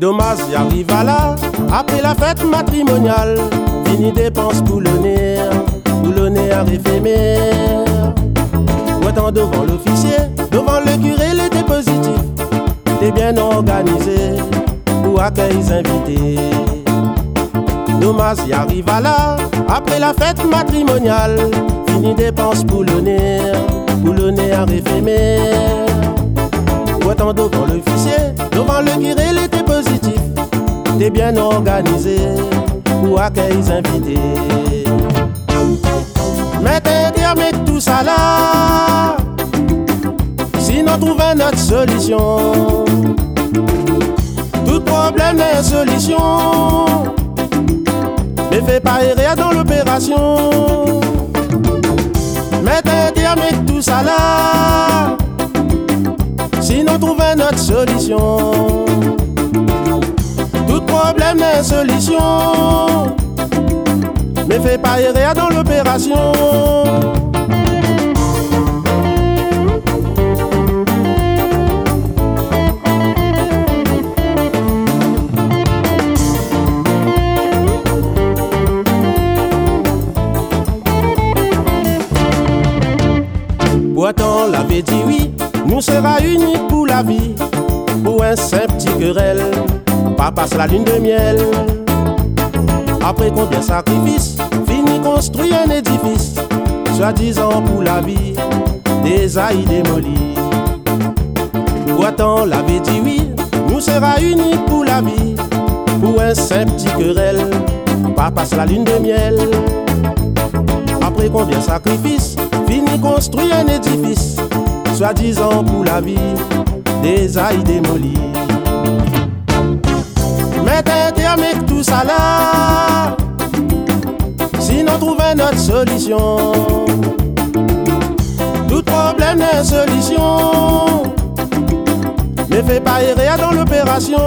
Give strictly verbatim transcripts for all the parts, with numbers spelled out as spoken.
Dommage, y arrive à là, après la fête matrimoniale, fini dépense pour le nerf, pour le nerf éphémère. Pourtant devant l'officier, devant le curé, l'été positif, t'es bien organisé pour accueillir les invités. Dommage, y arrive à là, après la fête matrimoniale, fini dépense pour le nerf, pour le nerf éphémère. Pourtant devant l'officier, devant le curé, l'été positif, t'es bien organisé pour accueillir les invités. Mais t'es avec tout ça là, sinon trouver notre solution. Tout problème est solution, mais fais pas errer dans l'opération. Mais t'es avec tout ça là, sinon trouver notre solution. Tout problème est solution, mais fais pas errer dans l'opération. Pourtant l'avait dit oui, nous sera unis pour la vie. Pour un simple petit querelle, pas passer la lune de miel. Après combien de sacrifices, fini construire un édifice, soi-disant pour la vie, des haïs démolis. Pourtant l'avait dit oui, nous sera unis pour la vie. Pour un simple petit querelle, pas passer la lune de miel. Après combien de sacrifices, fini construire un édifice, soi-disant pour la vie, des haïs démolis. Mais t'es avec tout ça là, sinon trouver notre solution. Tout problème est solution, mais fais pas errer dans l'opération.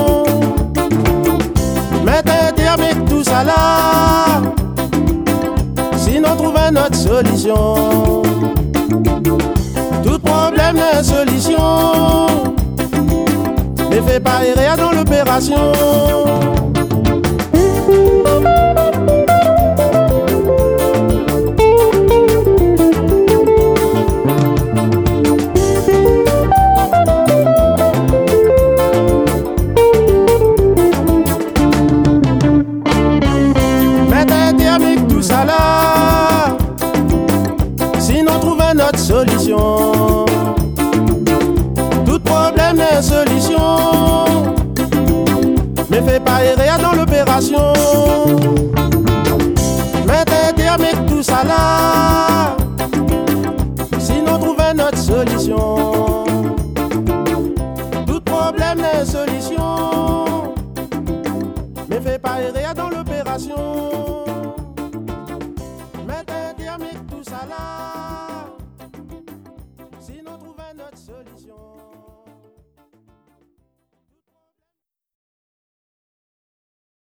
Mais t'es avec tout ça là, sinon trouver notre solution. Tout problème est solution, mais fais pas errer dans l'opération. Mais t'es avec tout ça là, sinon trouver notre solution. Tout problème est solution, mais fais pas errer dans l'opération. Mais t'es avec tout ça là,